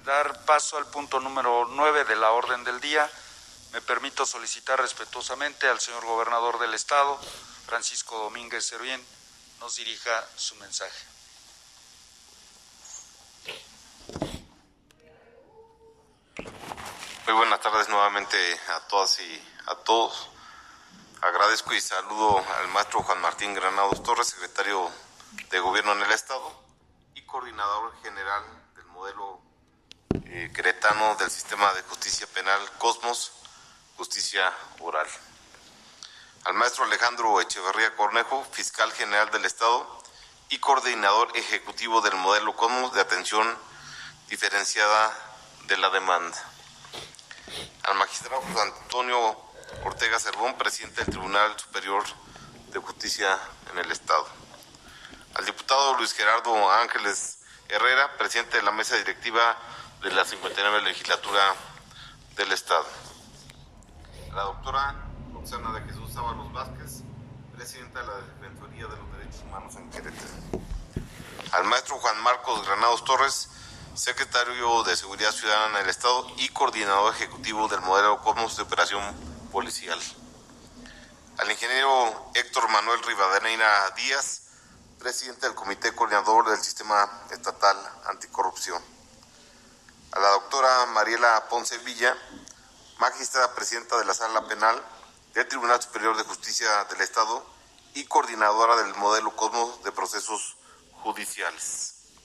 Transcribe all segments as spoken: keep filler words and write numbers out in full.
dar paso al punto número nueve de la orden del día, me permito solicitar respetuosamente al señor gobernador del estado, Francisco Domínguez Servién, nos dirija su mensaje. Muy buenas tardes nuevamente a todas y a todos. Agradezco y saludo al maestro Juan Martín Granados Torres, secretario de Gobierno en el Estado y coordinador general del modelo eh, queretano del Sistema de Justicia Penal Cosmos, Justicia Oral. Al maestro Alejandro Echeverría Cornejo, fiscal general del Estado y coordinador ejecutivo del modelo Cosmos de atención diferenciada de la demanda. Al magistrado José Antonio Ortega Cervón, presidente del Tribunal Superior de Justicia en el Estado. Al diputado Luis Gerardo Ángeles Herrera, presidente de la mesa directiva de la cincuenta y nueve legislatura del Estado. A la doctora Roxana de Jesús Ábalos Vázquez, presidenta de la Defensoría de los Derechos Humanos en Querétaro. Al maestro Juan Marcos Granados Torres, secretario de Seguridad Ciudadana del Estado y coordinador ejecutivo del modelo Cosmos de operación policial. Al ingeniero Héctor Manuel Rivadeneira Díaz, presidente del Comité Coordinador del Sistema Estatal Anticorrupción. A la doctora Mariela Ponce Villa, magistrada presidenta de la Sala Penal del Tribunal Superior de Justicia del Estado y coordinadora del modelo Cosmos de procesos judiciales.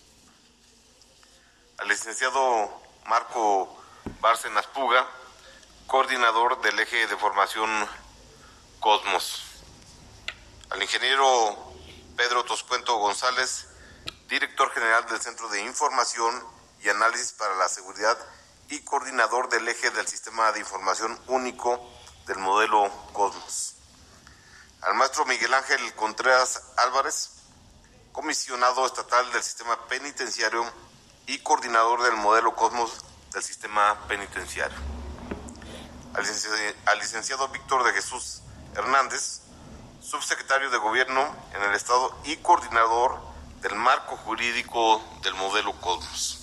Al licenciado Marco Bárcenas Puga, coordinador del eje de formación Cosmos. Al ingeniero Pedro Toscuento González, director general del Centro de Información y Análisis para la Seguridad y coordinador del eje del Sistema de Información Único del modelo Cosmos. Al maestro Miguel Ángel Contreras Álvarez, comisionado estatal del Sistema Penitenciario y coordinador del modelo Cosmos del Sistema Penitenciario. Al licenciado, al licenciado Víctor de Jesús Hernández, subsecretario de Gobierno en el Estado y coordinador del marco jurídico del modelo Cosmos.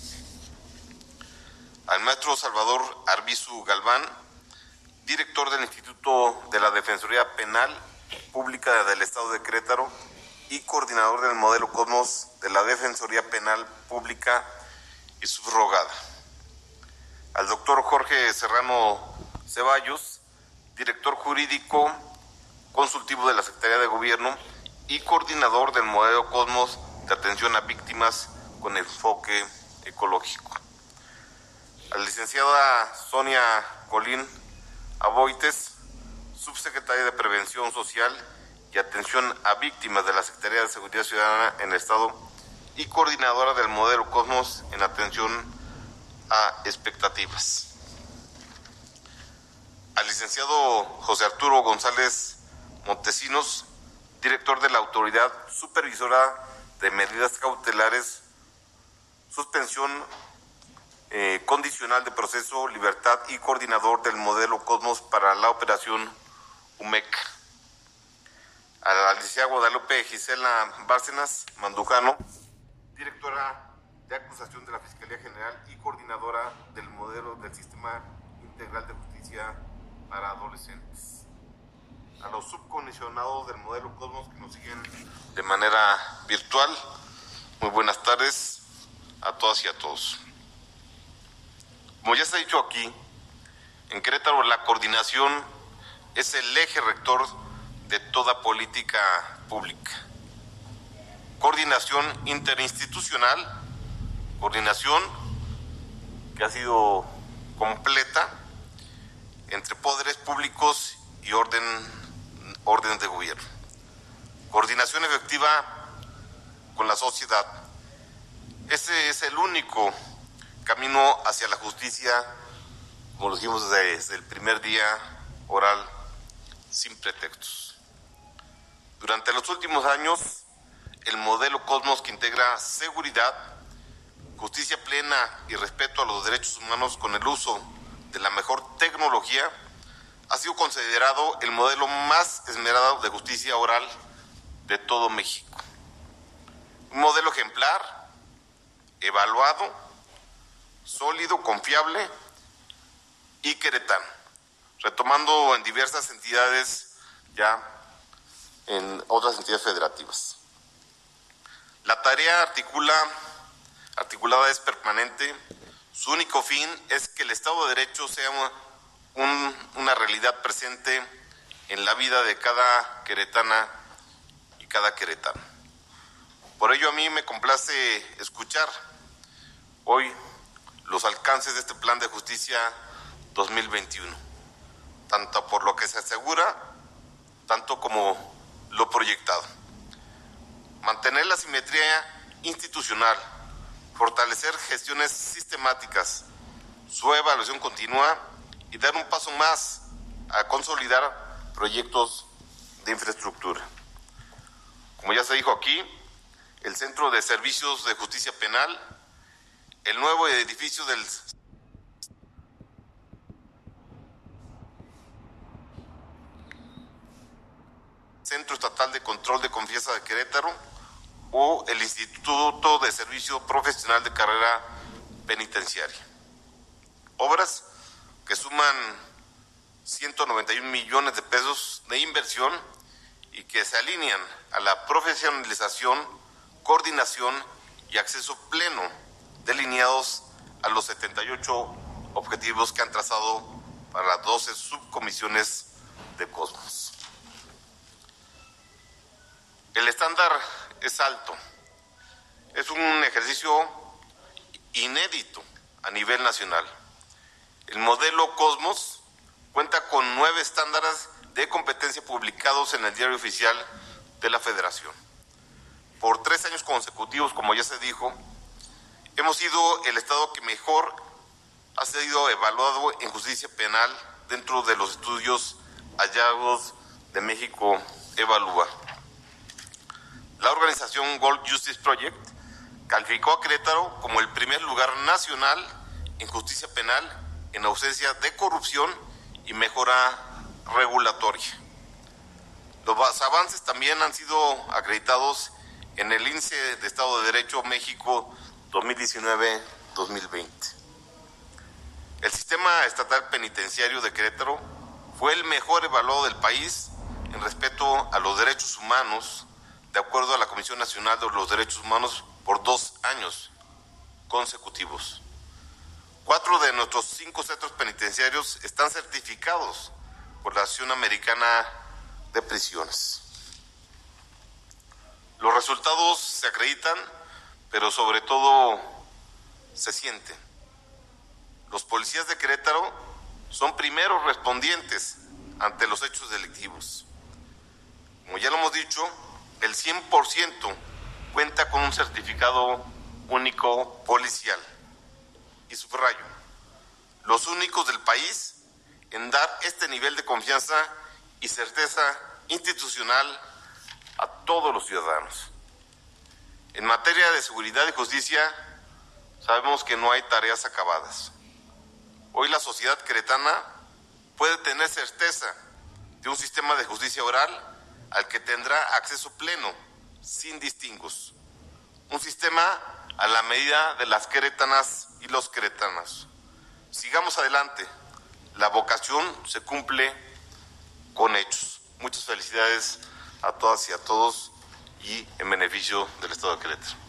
Al maestro Salvador Arbizu Galván, director del Instituto de la Defensoría Penal Pública del Estado de Querétaro y coordinador del modelo Cosmos de la Defensoría Penal Pública y subrogada. Al doctor Jorge Serrano Ceballos, director jurídico consultivo de la Secretaría de Gobierno y coordinador del modelo Cosmos de atención a víctimas con enfoque ecológico. A la licenciada Sonia Colín Aboites, subsecretaria de Prevención Social y Atención a Víctimas de la Secretaría de Seguridad Ciudadana en el Estado y coordinadora del modelo Cosmos en atención a expectativas. Al licenciado José Arturo González Montesinos, director de la Autoridad Supervisora de Medidas Cautelares, Suspensión eh, Condicional de Proceso, Libertad y coordinador del modelo Cosmos para la operación U M E C. A la licenciada Guadalupe Gisela Bárcenas Mandujano, directora de acusación de la Fiscalía General y coordinadora del modelo del Sistema Integral de Justicia para Adolescentes. A los subcomisionados del modelo Cosmos que nos siguen de manera virtual, muy buenas tardes a todas y a todos. Como ya se ha dicho aquí, en Querétaro la coordinación es el eje rector de toda política pública. Coordinación interinstitucional, coordinación que ha sido completa entre poderes públicos y orden, órdenes de gobierno. Coordinación efectiva con la sociedad. Ese es el único camino hacia la justicia, como lo dijimos desde el primer día oral, sin pretextos. Durante los últimos años, el modelo Cosmos, que integra seguridad, justicia plena y respeto a los derechos humanos con el uso de la mejor tecnología, ha sido considerado el modelo más esmerado de justicia oral de todo México. Un modelo ejemplar, evaluado, sólido, confiable y queretano, retomando en diversas entidades ya en otras entidades federativas. La tarea articula, articulada es permanente. Su único fin es que el Estado de Derecho sea un, una realidad presente en la vida de cada queretana y cada queretano. Por ello a mí me complace escuchar hoy los alcances de este Plan de Justicia dos mil veintiuno, tanto por lo que se asegura, tanto como lo proyectado. Mantener la simetría institucional, fortalecer gestiones sistemáticas, su evaluación continua y dar un paso más a consolidar proyectos de infraestructura. Como ya se dijo aquí, el Centro de Servicios de Justicia Penal, el nuevo edificio del Centro Estatal de Control de Confianza de Querétaro o el Instituto de Servicio Profesional de Carrera Penitenciaria. Obras que suman ciento noventa y un millones de pesos de inversión y que se alinean a la profesionalización, coordinación y acceso pleno delineados a los setenta y ocho objetivos que han trazado para las doce subcomisiones de Cosmos. El estándar es alto, es un ejercicio inédito a nivel nacional. El modelo Cosmos cuenta con nueve estándares de competencia publicados en el Diario Oficial de la Federación. Por tres años consecutivos, como ya se dijo, hemos sido el estado que mejor ha sido evaluado en justicia penal dentro de los estudios hallazgos de México Evalúa. La organización World Justice Project calificó a Querétaro como el primer lugar nacional en justicia penal en ausencia de corrupción y mejora regulatoria. Los avances también han sido acreditados en el Índice de Estado de Derecho México dos mil diecinueve a dos mil veinte. El sistema estatal penitenciario de Querétaro fue el mejor evaluado del país en respeto a los derechos humanos, de acuerdo a la Comisión Nacional de los Derechos Humanos, por dos años consecutivos. Cuatro de nuestros cinco centros penitenciarios están certificados por la Asociación Americana de Prisiones. Los resultados se acreditan, pero sobre todo se sienten. Los policías de Querétaro son primeros respondientes ante los hechos delictivos. Como ya lo hemos dicho, el cien por ciento cuenta con un certificado único policial. Y subrayo, los únicos del país en dar este nivel de confianza y certeza institucional a todos los ciudadanos. En materia de seguridad y justicia, sabemos que no hay tareas acabadas. Hoy la sociedad queretana puede tener certeza de un sistema de justicia oral al que tendrá acceso pleno, sin distingos. Un sistema a la medida de las queretanas y los queretanos. Sigamos adelante. La vocación se cumple con hechos. Muchas felicidades a todas y a todos y en beneficio del Estado de Querétaro.